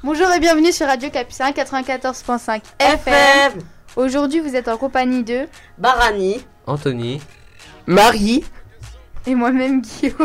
Bonjour et bienvenue sur Radio Capucin 94.5 FM. Aujourd'hui, vous êtes en compagnie de Barani, Anthony, Marie et moi-même Guillaume.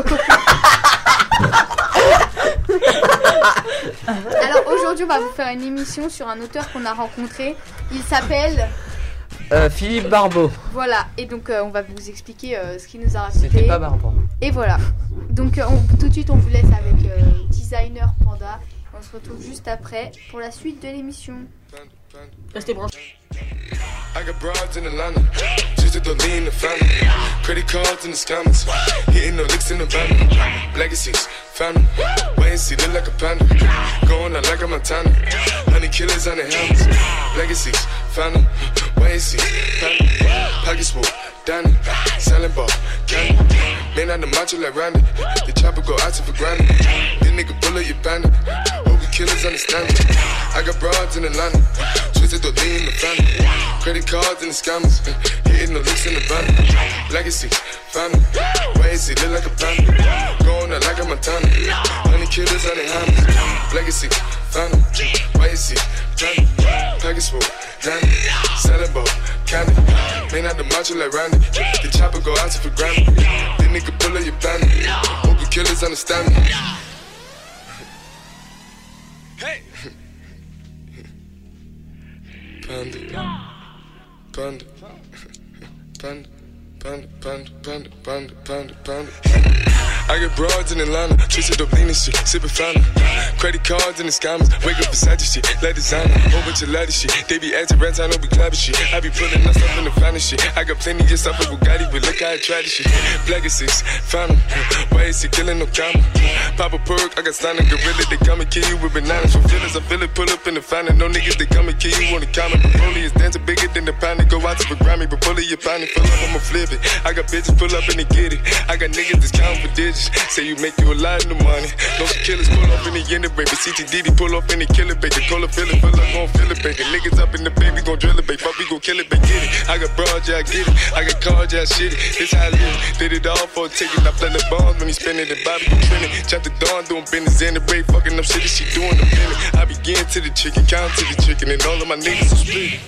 Alors aujourd'hui, on va vous faire une émission sur un auteur qu'on a rencontré. Il s'appelle Philippe Barbeau. Voilà, et donc on va vous expliquer ce qu'il nous a raconté. C'était pas Barbeau. Et voilà. Donc tout de suite, on vous laisse avec Designer Panda. On se retrouve juste après pour la suite de l'émission. Restez branchés. I got broads in Atlanta, just to lean the family. Credit cards in the scammers, hitting the licks in the van. Legacies, family, wait and see, look like a panda. Going out like a Montana, honey killers on the helmets. Legacies, family, wait and see, family. Pockets full, Danny, selling ball, candy. Man on the macho like Randy, the chopper go out to for granted. This nigga bullet, you bandit. Hope the killers understand it. I got broads in Atlanta, twisted the lean in the family. Credit cards and the scammers, hitting the licks in the van. Legacy, family, wait and see, look like a panda. Going out like a Montana, honey killers on their hands. Legacy, family, wait and see, family. Package full, Danny, selling ball, candy. Man out the macho like Randy, the chopper go out to for granted. This nigga bullet, you bandit. Hope the killers understand me. Hey! Panda, panda, panda, panda, panda, panda, panda, panda, panda. I got broads in Atlanta, twisted up lean and shit, sippin' fountain. Credit cards and the scammers, wake up beside your shit, let designer, whole bunch of lattice shit. They be acting rats, I know we clapping shit. I be pulling us up in the finest shit. I got plenty of stuff with Bugatti, but look how I try this shit. Legacies, fountain, why is he killing no comma? Pop a perk, I got stunning gorilla, they come and kill you with bananas. For feelings, I feel it, pull up in the fountain. No niggas, they come and kill you on the counter. Broly is dancing bigger than the pound, go out to the Grammy, but pull it, you pound it, pull up, I'ma flip it. I got bitches, pull up and they get it. I got niggas that's counting for digits. Say you make you a lot of money. No killers pull up in the end of baby. CTDD pull up in the killer baby. Cola fill it, gon' fill it baby. Niggas up in the baby, gon' drill it baby. Fuck, we gon' kill it baby. Get it. I got broads, yeah I get it. I got cars, yeah I shit it. This how I live. Did it all for a ticket. I play the bombs when he spinning the Bobby gon' trending. Chop the dawn doing business in the break. Fucking up shit she doing the minute. I begin to the chicken, count to the chicken, and all of my niggas are split.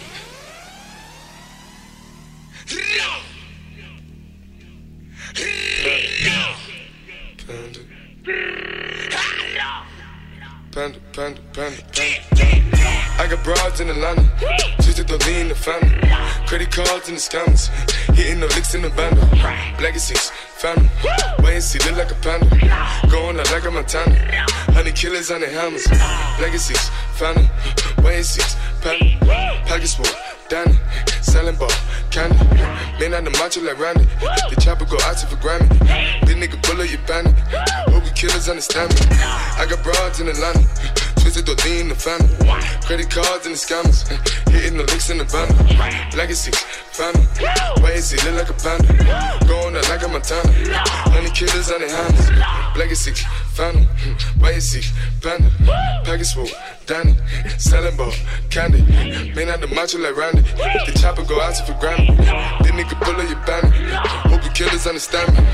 Panda, panda, panda, panda. I got broads in Atlanta, twisted the lean in the family. Credit cards and the scammers, hitting the licks in the bundle. Legacies, family, wait and see, look like a panda. Going out like a Montana, honey killers on their hammers. Legacies, family, wait and see, panda. Pockets full, Danny, selling ball, candy. Man on the macho like Randy, the chopper go out to for Grammy. This nigga bullet, you bandit. Hope the killers understand me. I got broads in Atlanta, twisted the lean in the family. Credit cards and the scammers, hitting the licks in the bundle. Legacy, family, wait and see, look like a panda. Going out like a Montana, honey killers on their hands. Legacy, family, wait and see, panda. Package full, Danny, selling ball, candy. Man out the macho like Randy, the chopper go out to for Grammy. This nigga bullet, you bandit. Hope the killers understand me.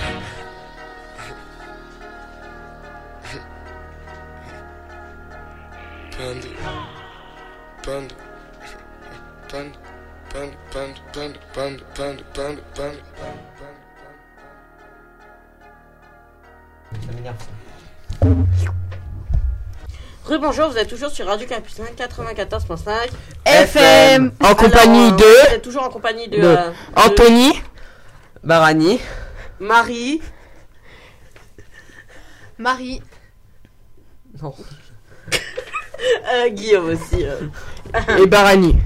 Panda, panda, panda, panda, panda, panda, panda, panda, panda, panda, panda. Ça m'énerve ça. Rebonjour, vous êtes toujours sur Radio Capucin 94.5 FM. En compagnie Vous de êtes toujours en compagnie de Anthony, Barani, Marie. Marie. Non. Guillaume aussi. et Barani.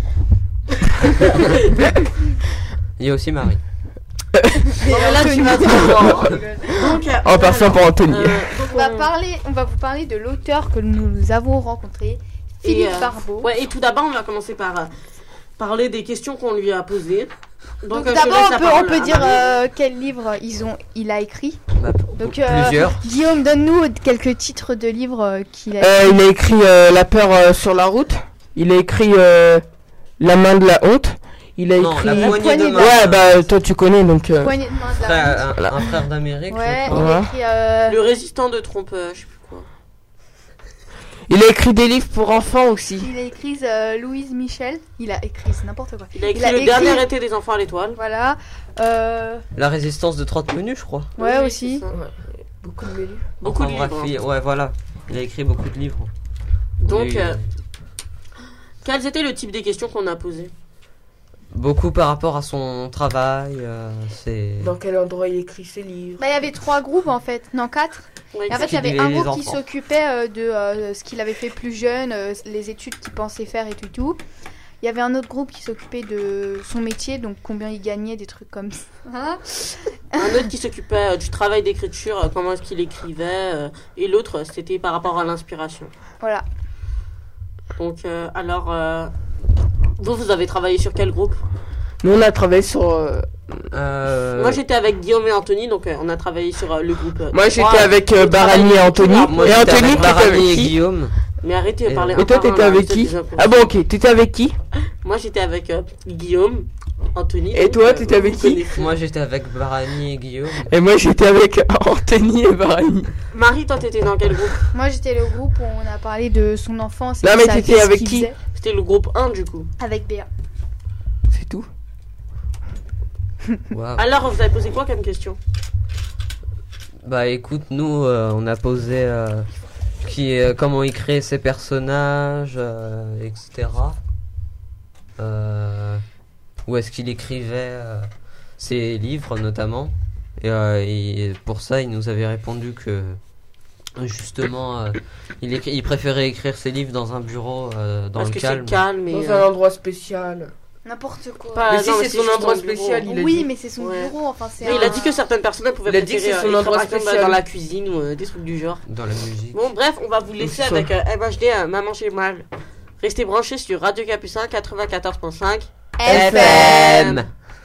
Il y a aussi Marie. Bon, mais là, tu vas trop loin. Donc, En passant pour Anthony. On va vous parler de l'auteur que nous avons rencontré, Philippe Barbeau. Ouais, et tout d'abord, on va commencer par parler des questions qu'on lui a posées. Donc je d'abord, laisse la on parole peut à dire Marie. quel livre il a écrit. Bah, Donc, plusieurs. Guillaume, donne-nous quelques titres de livres qu'il a écrit. Il a écrit La peur sur la route. Il a écrit La main de la honte. Il a Non, écrit. la poignée poignée de de main. Ouais, bah toi tu connais donc. Poignée de main de la honte. Un frère d'Amérique. Ouais, je il crois. a écrit Le résistant de trompe, je sais plus quoi. Il a écrit des livres pour enfants aussi. Il a écrit Louise Michel. Il a écrit, c'est n'importe quoi. Il a écrit Le dernier été des enfants à l'étoile. Voilà. La résistance de 30 menus, je crois. Ouais, Oui, aussi. c'est ça. Beaucoup de livres. Beaucoup de Enfin, livres. bref, ouais, voilà. Il a écrit beaucoup de livres. Donc, Il y a eu, quels étaient le type des questions qu'on a posées? beaucoup par rapport à son travail. C'est. Dans quel endroit il écrit ses livres? Bah, il y avait 3 groupes en fait. Non, 4. Oui, Et en fait, il y avait Qui un les groupe qui enfants. s'occupait de ce qu'il avait fait plus jeune, les études qu'il pensait faire et tout. Il y avait un autre groupe qui s'occupait de son métier, donc combien il gagnait, des trucs comme ça. un autre qui s'occupait du travail d'écriture, comment est-ce qu'il écrivait, et l'autre, c'était par rapport à l'inspiration. Voilà. Donc, vous avez travaillé sur quel groupe? Nous, on a travaillé sur. Moi, j'étais avec Guillaume et Anthony, donc on a travaillé sur le groupe. Moi, j'étais 3. avec on Barani et travaille Anthony. tout là. Moi, Et j'étais Anthony, avec t'étais avec Barani et qui? Guillaume. Mais arrêtez de Et parler Et toi, un par un, t'étais là, avec vous êtes qui? des inconnus. Ah bon, ok. T'étais avec qui? Moi, j'étais avec Guillaume, Anthony. Et donc, toi, t'étais avec vous qui? connaissez. Moi, j'étais avec Barani et Guillaume. Et moi, j'étais avec Anthony et Barani. Marie, toi, t'étais dans quel groupe? Moi, j'étais le groupe où on a parlé de son enfance. Non, et mais sa t'étais vie, ce avec qu'il qui? faisait. C'était le groupe 1, du coup. Avec Béa. C'est tout. Waouh. Alors, vous avez posé quoi comme question? Bah écoute, nous on a posé comment il crée ses personnages, etc. Où est-ce qu'il écrivait ses livres notamment. Et pour ça, il nous avait répondu que justement il préférait écrire ses livres dans un bureau dans Parce le que calme. c'est calme et... Dans un endroit spécial. N'importe quoi. Pas- Mais si, non, c'est son juste endroit dans le bureau. spécial, il a Oui, dit. mais c'est son Ouais. bureau. Enfin, c'est Mais il a dit que certaines personnes pouvaient Il a dit que préférer c'est son écrire, endroit par exemple, spécial. dans la cuisine ou des trucs du genre. Dans la musique. Bon, bref, on va vous laisser ça. avec MHD, Maman j'ai mal. Restez branchés sur Radio Capucin 94.5. FM.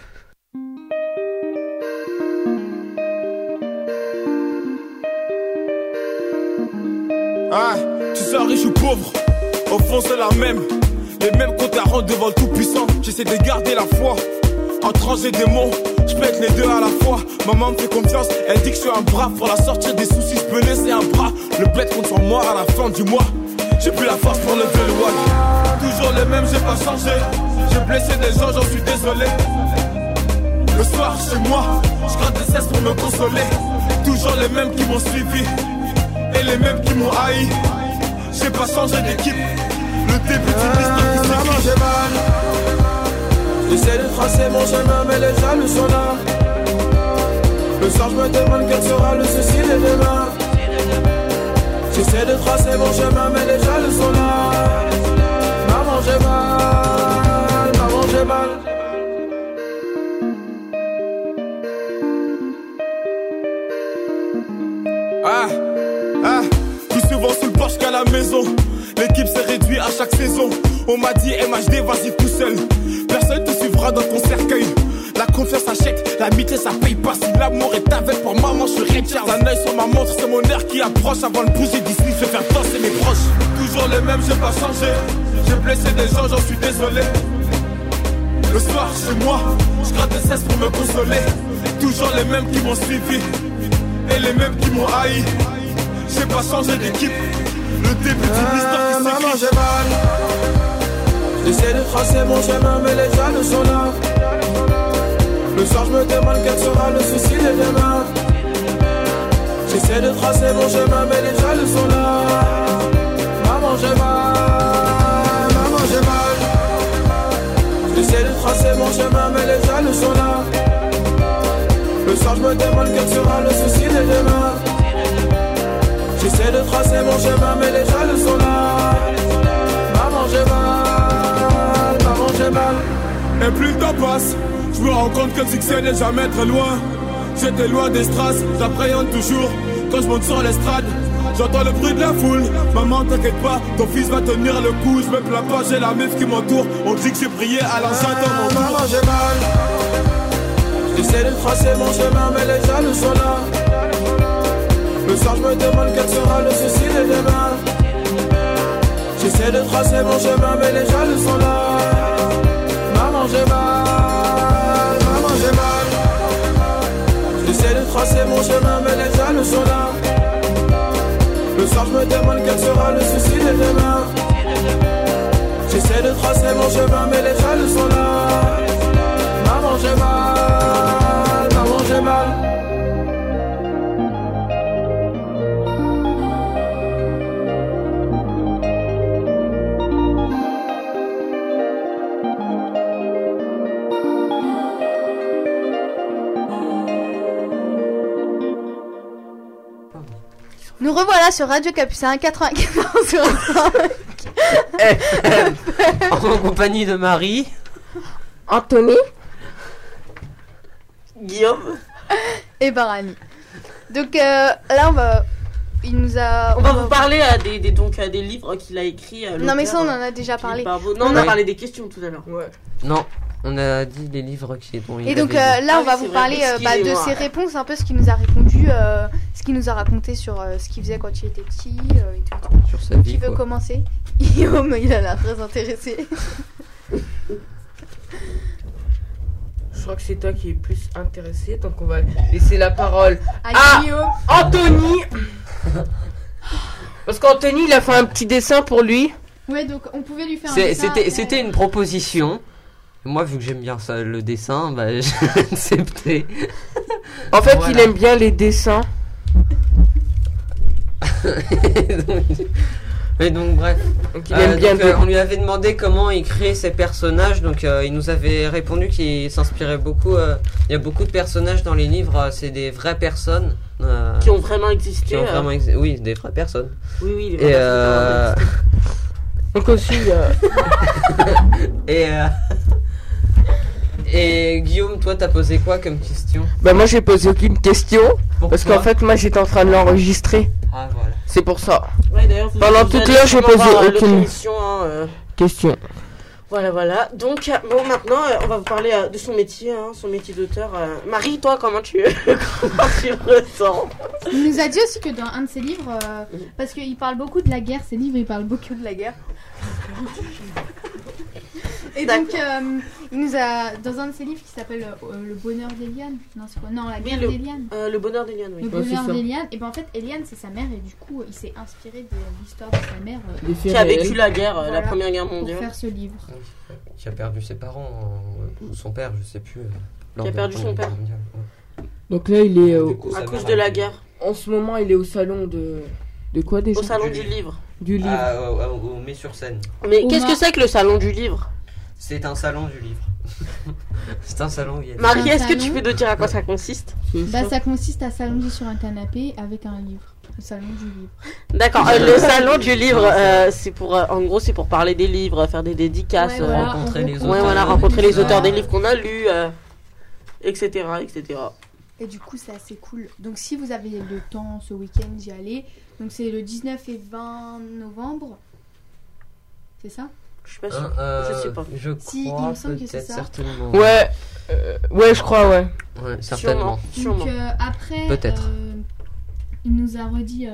Ah, tu sois riche ou pauvre, au fond c'est la même. Les mêmes comptes à rendre devant le tout-puissant. J'essaie de garder la foi. Entre j'ai des mots, je pète les deux à la fois. Maman me fait confiance, elle dit que je suis un bras. Pour la sortir des soucis, je peux laisser un bras. Le bled compte sur moi à la fin du mois. J'ai plus la force pour lever le wall. Toujours les mêmes, j'ai pas changé. J'ai blessé des gens, j'en suis désolé. Le soir chez moi, je gratte des cesses pour me consoler. Toujours les mêmes qui m'ont suivi et les mêmes qui m'ont haï. J'ai pas changé d'équipe. Le début d'une histoire qui maman j'ai mal. J'essaie de tracer mon chemin mais les jaloux sont là. Le soir je me demande quel sera le souci de demain. J'essaie de tracer mon chemin mais les jaloux sont là. Maman j'ai mal, maman j'ai mal. Plus souvent sous le porche qu'à la maison. L'équipe s'est réduite à chaque saison. On m'a dit MHD vas-y tout seul. Personne te suivra dans ton cercueil. La confiance achète, l'amitié ça paye pas. Si l'amour est avec pour maman, je suis Richard. Un œil sur ma montre, c'est mon air qui approche. Avant de bouger d'ici, je vais faire danser mes proches. Toujours les mêmes, j'ai pas changé. J'ai blessé des gens, j'en suis désolé. Le soir chez moi, je gratte des cesses pour me consoler. Toujours les mêmes qui m'ont suivi et les mêmes qui m'ont haï. J'ai pas changé d'équipe. Le début d'une histoire qui maman j'ai mal. J'essaie de tracer mon chemin mais les jaloux sont là. Le soir je me demande quel sera le souci de demain. J'essaie de tracer mon chemin mais les jaloux sont là. Maman j'ai mal, maman j'ai mal. J'essaie de tracer mon chemin mais les jaloux sont là. Le soir je me demande quel sera le souci de demain. J'essaie de tracer mon chemin mais les jaloux sont là. Maman j'ai mal, maman j'ai mal. Et plus le temps passe, je me rends compte que le succès n'est jamais très loin. J'étais loin des strass, j'appréhende toujours quand je monte sur l'estrade. J'entends le bruit de la foule, maman t'inquiète pas, ton fils va tenir le coup. Je me plains pas, j'ai la meuf qui m'entoure. On dit que j'ai prié, alors j'attends mon tour. Maman j'ai mal. J'essaie de tracer mon chemin mais les jaloux sont là. Le soir je me demande quel sera le souci de demain. J'essaie de tracer mon chemin mais les jaloux sont là. Maman j'ai mal, maman j'ai mal. J'essaie de tracer mon chemin mais les jaloux sont là. Le soir je me demande quel sera le souci de demain. J'essaie de tracer mon chemin mais les jaloux sont là. Maman j'ai mal, maman j'ai mal. Nous revoilà sur Radio Capucin 94.5 En compagnie de Marie, Anthony, Guillaume. et Barani. Donc là On va vous parler des livres qu'il a écrits. Non mais ça on en a déjà parlé. Non, on a parlé des questions tout à l'heure. ouais. non, on a dit les livres dont il Et donc avait dit. là, Ah on va oui, vous c'est parler vrai, de excusez-moi. ses réponses, un peu ce qu'il nous a répondu, ce qu'il nous a raconté sur ce qu'il faisait quand il était petit et tout. Sur sa Qui vie, veut quoi. commencer? Guillaume, il a l'air très intéressé. Je crois que c'est toi qui es plus intéressé, donc on va laisser la parole À Guillaume. Anthony. Parce qu'Anthony, il a fait un petit dessin pour lui. Ouais, donc on pouvait lui faire un dessin. C'était une proposition. Moi, vu que j'aime bien ça, le dessin, bah, j'ai accepté. En fait, Voilà. il aime bien les dessins. Et donc, bref. Donc il aime bien. On lui avait demandé comment il créait ses personnages. Donc, il nous avait répondu qu'il s'inspirait beaucoup. Il y a beaucoup de personnages dans les livres. C'est des vraies personnes. Qui ont vraiment existé. qui ont vraiment oui, des vraies personnes. Oui, les Et, vraies personnes. Donc aussi, et Guillaume, toi, t'as posé quoi comme question? bah moi j'ai posé aucune question parce Pourquoi qu'en fait moi j'étais en train de l'enregistrer. Ah, voilà. C'est pour ça. Ouais, d'ailleurs, pendant toute l'heure, j'ai posé aucune émission. Question. Voilà. Donc, bon, maintenant, on va vous parler de son métier, son métier d'auteur. Marie, toi, comment tu le ressens? Il nous a dit aussi que dans un de ses livres, parce qu'il parle beaucoup de la guerre, ses livres, il parle beaucoup de la guerre. Et donc, il nous a, dans un de ses livres qui s'appelle Le bonheur d'Eliane, non, c'est quoi? Non, La guerre d'Eliane. Le bonheur d'Eliane, oui. Le Ouais, bonheur c'est ça. d'Eliane. Et ben en fait, Eliane, c'est sa mère, et du coup, il s'est inspiré de l'histoire de sa mère Les faits Qui a réels. vécu la guerre, la Voilà. Première Guerre pour mondiale. faire ce livre. Qui a perdu ses parents, ou son père, je sais plus. Lors Qui a de la perdu son Première père. Guerre mondiale, ouais. Donc là il est Du coup, À sa cause mère de a la été- guerre. en ce moment il est au salon de quoi déjà? Au salon du livre. Du livre. Au Met-sur-Seine. Mais Oma. qu'est-ce que c'est que le salon du livre? C'est un salon du livre. C'est un salon où il y a Marie, un est-ce que tu salon. peux nous dire à quoi ça consiste? C'est Bah, ça. ça consiste à s'allonger sur un canapé avec un livre. Le salon du livre. D'accord, le salon du livre, c'est pour, en gros, c'est pour parler des livres, faire des dédicaces. Ouais, voilà, rencontrer on les rencontre- Ouais, auteurs. voilà, rencontrer les auteurs des Voilà. livres qu'on a lus, etc., etc. Et du coup, c'est assez cool. Donc, si vous avez le temps ce week-end d'y aller, donc c'est le 19 et 20 novembre. C'est ça? Je suis pas sûre. Je sais pas. Je Si, crois, il me semble que c'est peut-être, ça. certainement. Ouais. Ouais je crois ouais. Ouais, certainement. Sûrement. Donc après, Peut-être. il nous a redit.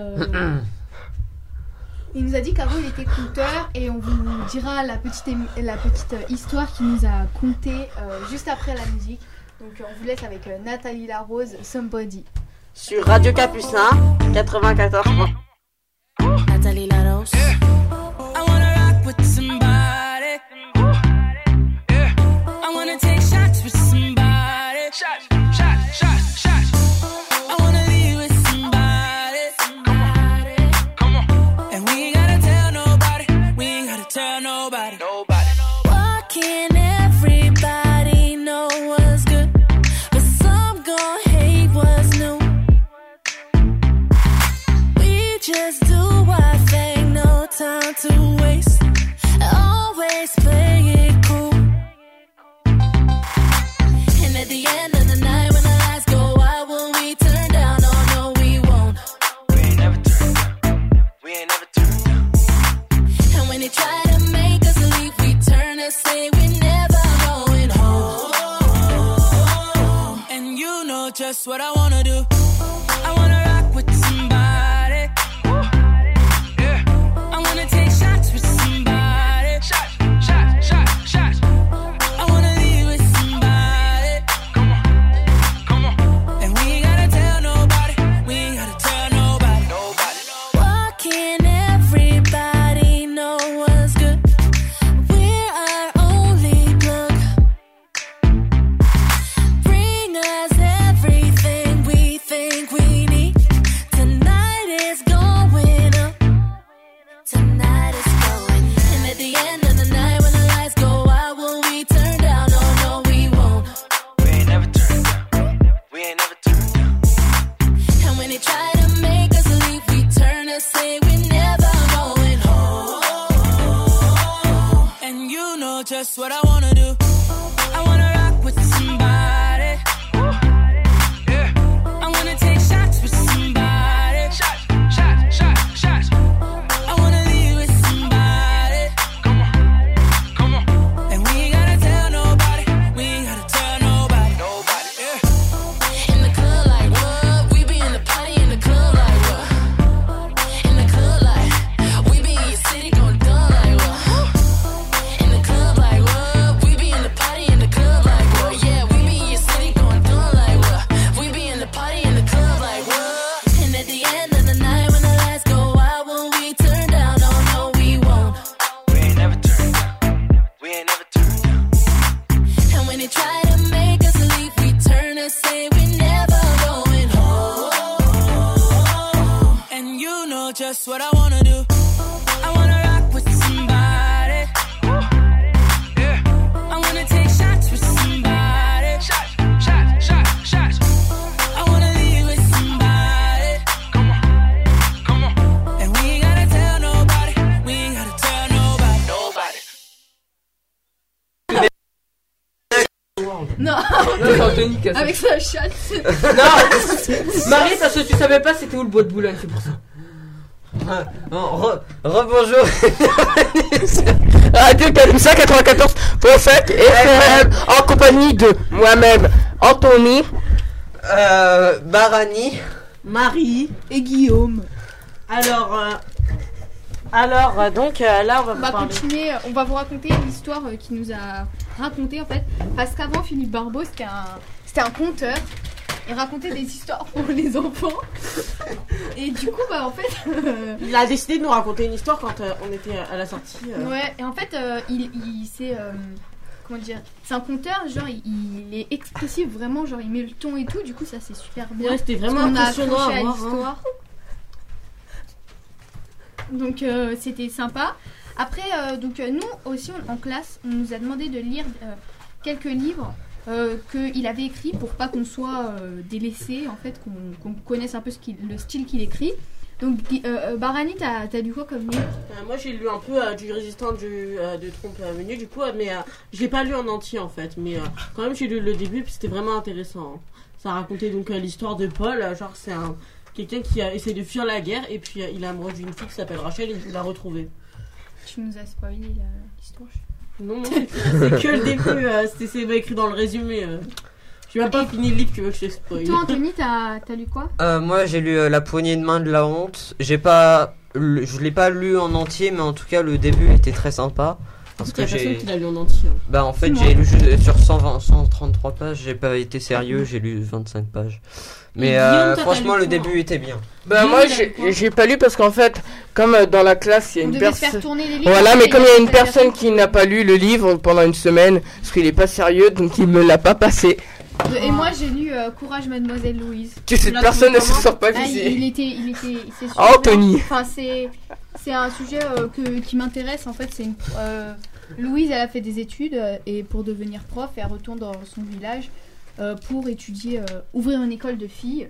Il nous a dit qu'avant il était conteur et on vous dira la petite histoire qu'il nous a contée juste après la musique. Donc on vous laisse avec Nathalie Larose, Somebody. Sur Radio Capucin, 94. Nathalie Laros. I wanna rock with somebody. I wanna take shots with somebody. I wanna leave with somebody. And we ain't gotta tell nobody. We ain't gotta tell nobody. Why can't everybody know what's good? But some gon' hate what's new. We just do our thing, no time to waste. Always play it cool. And at the end of the night, when the lights go out, will we turn down? Oh no, we won't. We ain't never turn down. And when they try to make us leave, we turn and say we're never going home. And you know just what I wanna do. I wanna rock with somebody. I wanna take shots with somebody. I wanna leave with somebody. And we ain't gotta tell nobody. We ain't gotta tell nobody. Why what I wanna do. I wanna rock with somebody. Yeah. I wanna take shots with somebody. Shots. I wanna leave with somebody. Come on. And we ain't gotta tell nobody. Yeah. In the club like what? We be in the party in the club like what? In the club like we be in your city gon' done like what? In the club like what? We be in the party in the club like what? Yeah, we be in your city gon' done like what? We be in the party in the club like what? And at the end of the night when the lights go out, will we turn down? Oh no, we won't. We ain't never turned down. And when they try to make us leave, we turn and say we never going home. And you know just what I wanna do. I wanna rock with somebody. Yeah. I wanna take shots with somebody. Shots. I wanna leave with somebody. Come on. And we ain't gotta tell nobody. Non, c'est Anthony qui a ça. avec sa chatte. Non, Marie, parce que tu savais pas c'était où le bois de Boulogne, c'est pour ça. Rebonjour. Radio Calusa 94.5 FM en compagnie de moi-même, Anthony. Barani. Marie. Et Guillaume. Alors, donc là, on va On vous va parler. continuer, on va vous raconter l'histoire qu'il nous a racontée en fait. Parce qu'avant, Philippe Barbeau, c'était un conteur. Il racontait des histoires pour les enfants. Et du coup, en fait. Il a décidé de nous raconter une histoire quand on était à la sortie. Ouais, et en fait, il c'est. Comment dire? C'est un conteur, genre, il est expressif vraiment, genre, il met le ton et tout. Du coup, ça, c'est super bien. Ouais, c'était vraiment On a impressionnant accroché à à voir. l'histoire. Donc c'était sympa. Après, nous aussi en classe, on nous a demandé de lire quelques livres qu'il avait écrits pour pas qu'on soit délaissé, en fait, qu'on connaisse un peu le style qu'il écrit. Donc Barani, t'as lu quoi comme livre? Moi j'ai lu un peu du résistant de Trompe Menu du coup, mais je l'ai pas lu en entier en fait, mais quand même j'ai lu le début puis c'était vraiment intéressant. Hein. Ça racontait donc l'histoire de Paul, genre c'est quelqu'un qui essaie de fuir la guerre et puis il est amoureux d'une fille qui s'appelle Rachel et il veut la retrouver. Tu nous as spoilé l'histoire. Non, c'est que le début, c'est écrit dans le résumé. J'ai même pas fini le livre, tu veux que je te spoil. Toi Anthony, t'as lu quoi? Moi j'ai lu La poignée de main de la honte. Je l'ai pas lu en entier, mais en tout cas le début était très sympa. Parce que personne qui l'a lu en entier. Bah en fait j'ai lu juste sur 133 pages, j'ai pas été sérieux, j'ai lu 25 pages. Mais Guillaume, franchement t'as lu le quoi? début était bien. Bah moi j'ai pas lu parce qu'en fait comme dans la classe il y a On une devait se personne. faire tourner les livres. Voilà, mais et comme il y a une ça devait personne qui n'a pas lu le livre pendant une semaine parce qu'il est pas sérieux, donc il me l'a pas passé. Et moi j'ai lu Courage Mademoiselle Louise. Que cette l'as personne ne trouvé se sort pas Ah, visée. c'est super Anthony. bien. Enfin, c'est un sujet qui m'intéresse. En fait, Louise, elle a fait des études et pour devenir prof, elle retourne dans son village pour étudier, ouvrir une école de filles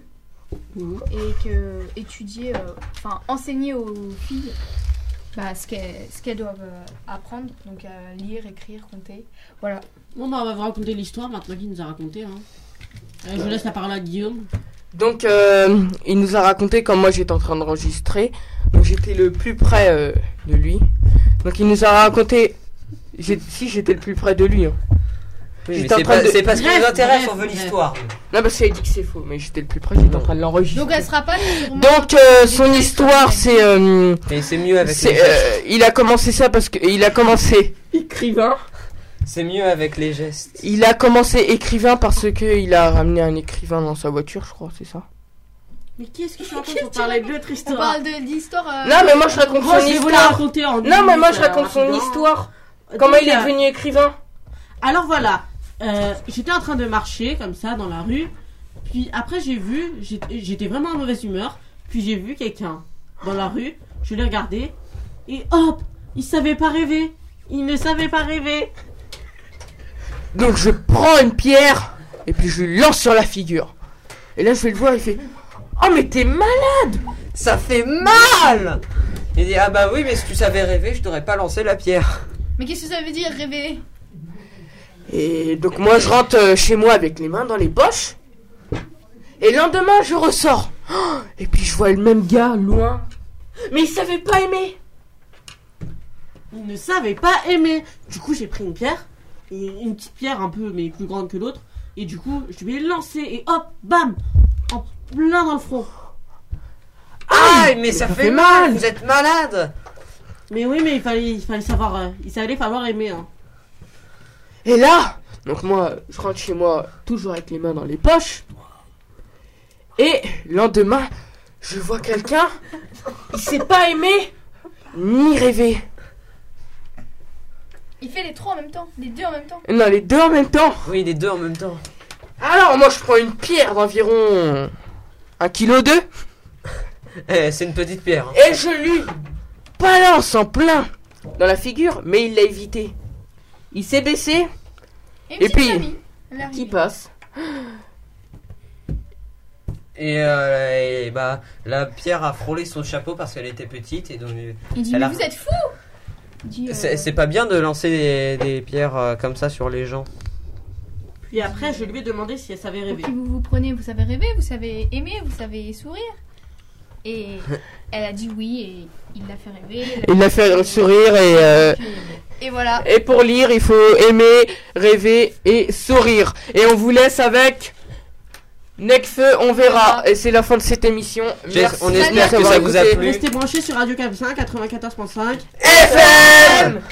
et enseigner aux filles ce qu'elles doivent apprendre, donc lire, écrire, compter. Voilà. Bon bah on va vous raconter l'histoire maintenant qu'il nous a raconté. Hein. Je laisse la parole à Guillaume. Donc il nous a raconté quand moi j'étais en train d'enregistrer, donc j'étais le plus près de lui. Donc il nous a raconté, j'étais le plus près de lui. Hein. Oui, mais J'étais en train de- c'est parce que Bref, nous intéresse, bref, on veut bref. l'histoire. Non parce qu'il a dit que c'est faux, mais j'étais le plus près, j'étais en train de l'enregistrer. Donc elle sera pas sûrement. Donc son histoire c'est Et c'est mieux avec c'est les gestes. il a commencé ça parce que il a commencé écrivain. C'est mieux avec les gestes. Il a commencé écrivain parce que il a ramené un écrivain dans sa voiture, je crois, c'est ça. Mais qui est-ce que tu racontes pour parler de l'autre On histoire? parle d'histoire. Non mais moi je raconte Moi son je vais vous la histoire. raconter en Non mais moi je minutes, raconte son rapidement. histoire. Comment Donc, il est devenu écrivain? Alors voilà, j'étais en train de marcher comme ça dans la rue. Puis après j'étais vraiment en mauvaise humeur. Puis j'ai vu quelqu'un dans la rue. Je l'ai regardé et hop, il savait pas rêver. Il ne savait pas rêver. Donc je prends une pierre et puis je lui lance sur la figure. Et là je vais le voir, il fait « Oh mais t'es malade !» Ça fait mal. Il dit ah bah oui mais si tu savais rêver je t'aurais pas lancé la pierre. Mais qu'est-ce que ça veut dire rêver? Et donc moi je rentre chez moi avec les mains dans les poches. Et le lendemain je ressors. Et puis je vois le même gars loin. Mais il savait pas aimer. Il ne savait pas aimer. Du coup, j'ai pris une pierre, et une petite pierre un peu, mais plus grande que l'autre. Et du coup, je lui ai lancé et hop, bam, en plein dans le front. Ah, mais ça fait mal. Vous êtes malade. Mais oui, mais il fallait savoir, il savait falloir aimer. Hein. Et là, donc moi, je rentre chez moi toujours avec les mains dans les poches. Et le lendemain, je vois quelqu'un, il sait pas aimer ni rêver. Il fait les trois en même temps, les deux en même temps. Non, les deux en même temps. Oui, les deux en même temps. Alors moi, je prends une pierre d'environ 1,2 kg. C'est une petite pierre. Hein. Et je lui balance en plein dans la figure, mais il l'a évité. Il s'est baissé. Et puis, qui passe. Et bah, la pierre a frôlé son chapeau parce qu'elle était petite. Et donc, il dit, mais vous êtes fous. C'est pas bien de lancer des pierres comme ça sur les gens. Puis après, je lui ai demandé si elle savait rêver. Puis vous prenez, vous savez rêver, vous savez aimer, vous savez sourire. Et elle a dit oui et il l'a fait rêver. Il l'a fait sourire et voilà. Et pour lire, il faut aimer, rêver et sourire. Et on vous laisse avec Necfeu, on verra. Et c'est la fin de cette émission. Merci. On espère que ça vous a plu. Restez branchés sur Radio Capucin 94.5 FM.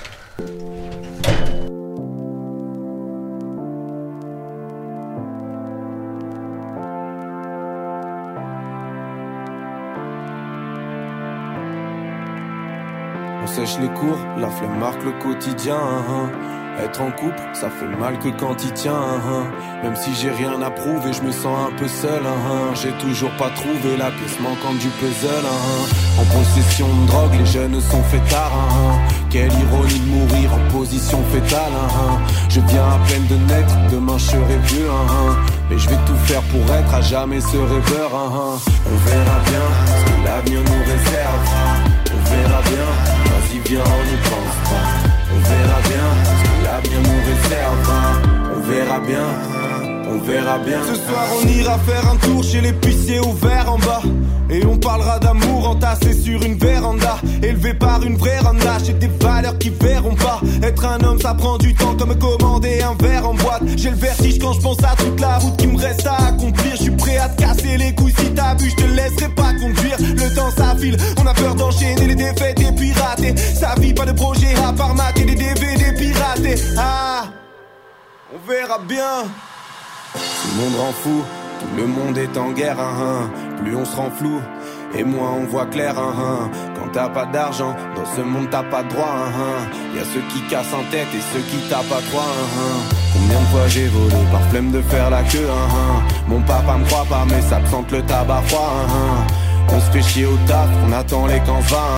On sèche les cours, la flemme marque le quotidien. Être en couple, ça fait mal que quand il tient. Même si j'ai rien à prouver, je me sens un peu seul. J'ai toujours pas trouvé la pièce manquante du puzzle. En possession de drogue, les jeunes sont fêtards. Quelle ironie de mourir en position fétale. Je viens à peine de naître, demain je serai vieux. Mais je vais tout faire pour être à jamais ce rêveur. On verra bien ce que l'avenir nous réserve. On verra bien, vas-y viens, on n'y pense pas. On verra bien ce que l'avenir nous réserve. On verra bien, on verra bien. Ce soir on ira faire un tour chez l'épicier au verre en bas. Et on parlera d'amour entassé sur une véranda. Élevé par une vraie randa. J'ai des valeurs qui verront pas. Être un homme ça prend du temps comme commander un verre en boîte. J'ai le vertige quand je pense à toute la route qui me reste à accomplir. Je suis prêt à te casser les couilles si t'as bu. Je te laisserai pas conduire. Le temps ça file. On a peur d'enchaîner les défaites et pirater. Sa vie pas de projet à part mater des DVD piratés. Ah, on verra bien. Tout le monde rend fou. Tout le monde est en guerre, plus on se rend flou, et moins on voit clair, Quand t'as pas d'argent, dans ce monde t'as pas de droit, Y'a ceux qui cassent en tête et ceux qui tapent à trois, Combien de fois j'ai volé par flemme de faire la queue, Mon papa me croit pas mais ça me sente le tabac froid, On se fait chier au taf, on attend les camps 20.